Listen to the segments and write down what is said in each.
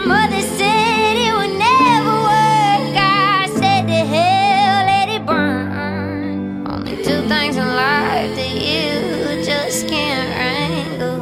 mother said it would never work. I said to hell, let it burn. Only two things in life that you just can't wrangle: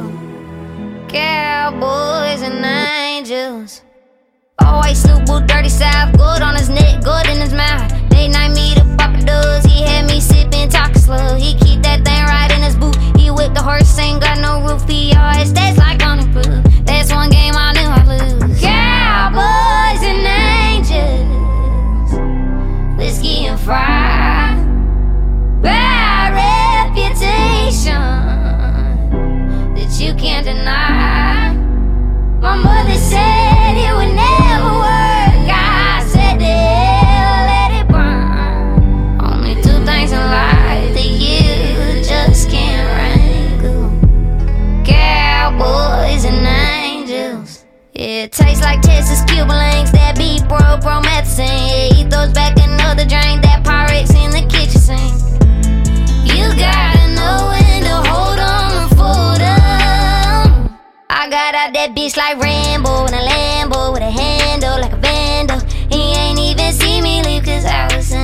cowboys and angels. Always Subaru, dirty south, good on his neck, good in his mouth. Late night meet up, Papa does. He had me sipping, talking slow. He keep that thing right in his boot. He whipped the horse, ain't got no roof. He always stays like on the proof. That's one game I knew I'd lose. Cowboys and angels, whiskey and fire, bad reputation that you can't deny. My mother said it would never work. I said to hell, let it burn. Only two things in life that you just can't wrangle: cowboys and angels. Yeah, it tastes like Texas Cuban links. That beef promethazine. Yeah, he throws back another drink. That Pyrex in the kitchen sink. You gotta know when to hold on and fold on. I got out that bitch like Rambo in a Lambo with a handle like a vandal. He ain't even see me leave 'cause I was